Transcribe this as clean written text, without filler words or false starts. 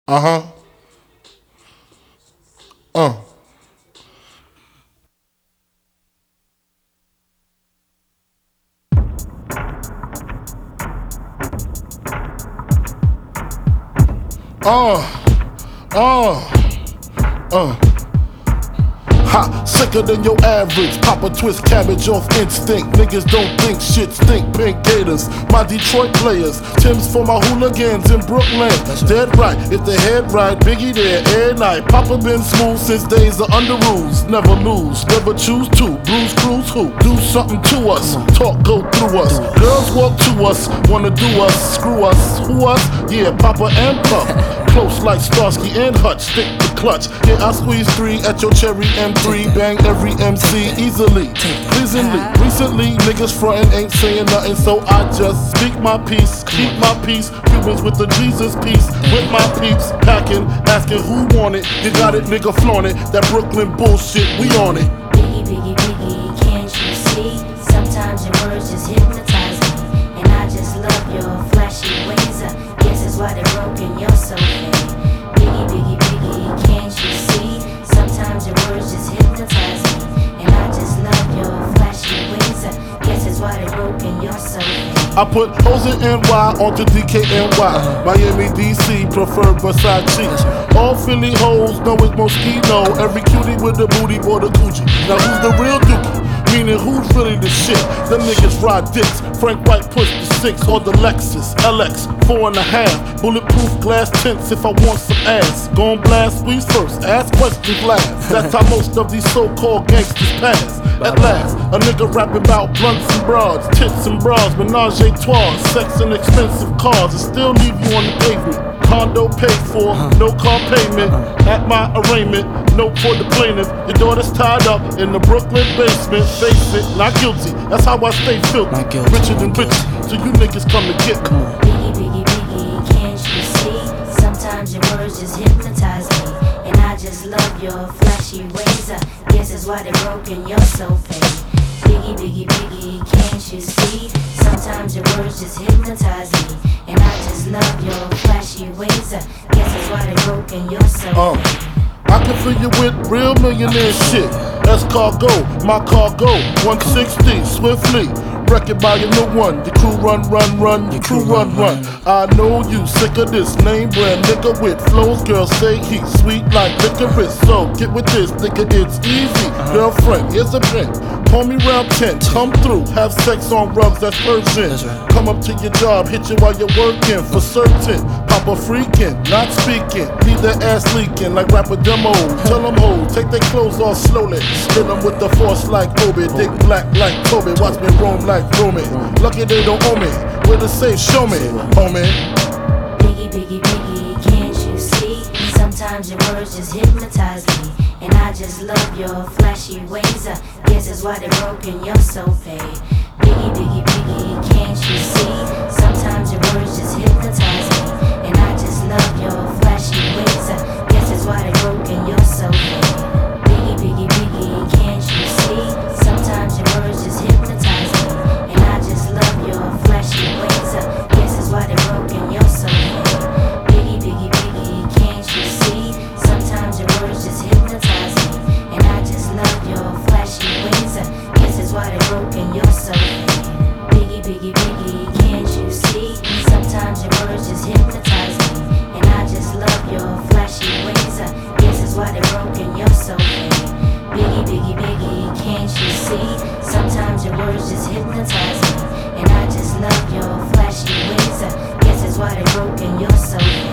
Uh-huh. Uh. Uh. Uh. Uh. Ha, sicker than your average. Pop a twist cabbage off instinct. Niggas don't think shit stink. Pink Gators, my Detroit players. Tim's for my hooligans in Brooklyn. Dead right, if they head right, Biggie there every night. Papa been smooth since days of under rules. Never lose, never choose to. Blues Cruise who? Do something to us. Talk go through us. Girls walk to us, wanna do us, screw us. Who us? Yeah, Papa and Puff. Close like Starsky and Hutch, stick the clutch. Yeah, I squeeze 3 at your cherry M3, bang every MC easily, pleasingly. Recently, niggas frontin' ain't saying nothing, so I just speak my peace, keep my peace. Cubans with the Jesus peace, with my peeps packing, asking who want it. You got it, nigga, flaunt it. That Brooklyn bullshit, we on it. Biggie, Biggie, Biggie, can't you see? Sometimes your words just hypnotize me, and I just love your flashy ways. Guess it's why they're broken, you're so fake. Biggie, Biggie, Biggie, can't you see? Sometimes your words just hypnotize me, and I just love your flashy ways. Guess it's why they're broken, you're so fake. I put hoes in NY onto DKNY. Miami, DC, prefer Versace. All Philly hoes know it's Moschino. Every cutie with the booty or the Gucci. Now who's the real dookie? Meaning who's really the shit? Them niggas ride dicks. Frank White push the 6 or the Lexus LX 4.5. Bulletproof glass tints if I want some ass. Gon' blast squeeze first, ask questions last. That's how most of these so-called gangsters pass. At last, a nigga rapping about blunts and broads, tits and bras, menage a trois, sex and expensive cars, and still leave you on the pavement. Condo paid for, no car payment. At my arraignment, note for the plaintiff. Your daughter's tied up in the Brooklyn basement. Face it, not guilty. That's how I stay filthy. Richer than rich, so you niggas come to get me. Biggie, Biggie, Biggie, can't you see? Sometimes your words just hypnotize me, and I just love your flashy ways. Guess it's why they're broken, you're so fake. Biggie, Biggie, Biggie, can't you see? Sometimes your words just hypnotize me, and I just love your flashy ways. Guess it's why they're broken, you're so fake. I can fill you with real millionaire shit. Escargot, my cargo, 160, swiftly. Wreck it by your new one. Your crew run, your crew run. I know you sick of this name brand nigga with flows. Girls say he's sweet like licorice. So get with this, nigga, it's easy. Girlfriend, here's a pin. Call me round 10, come through, have sex on rugs, that's Persian. Come up to your job, hit you while you're working, for certain. Papa freaking, not speaking, leave their ass leaking like rapper demo. Tell them hoes, take their clothes off slowly. Spin them with the force like Obi, dick black like Kobe. Watch me roam like Roman. Lucky they don't owe me, where to say show me, homie. Biggie, Biggie, Biggie, can't you see? Sometimes your words just hypnotize me, and I just love your flashy ways. Guess it's why they're broken, you're so fake. Biggie, Biggie, Biggie, can't you see? Sometimes your words just hypnotize me, and I just love your flashy ways. Guess it's why they're broken, you're so fake. Biggie, Biggie, Biggie, can't you see? Sometimes your words just hypnotize me, and I just love your flashy ways. Guess it's why they're broken, you're so fake. Biggie, Biggie, Biggie, can't you see? Sometimes your words just hypnotize me, and I just love your flashy ways. Guess it's why they're broken, you're so fake. Biggie, Biggie, Biggie, can't you see? Sometimes your words just hypnotize me, and I just love your flashy ways. Guess it's why they're broken, you're so fake. Biggie, Biggie, Biggie, can't you see? Sometimes your words just hypnotize me, and I just love your flashy ways. Guess it's why they're broken, you're so fake.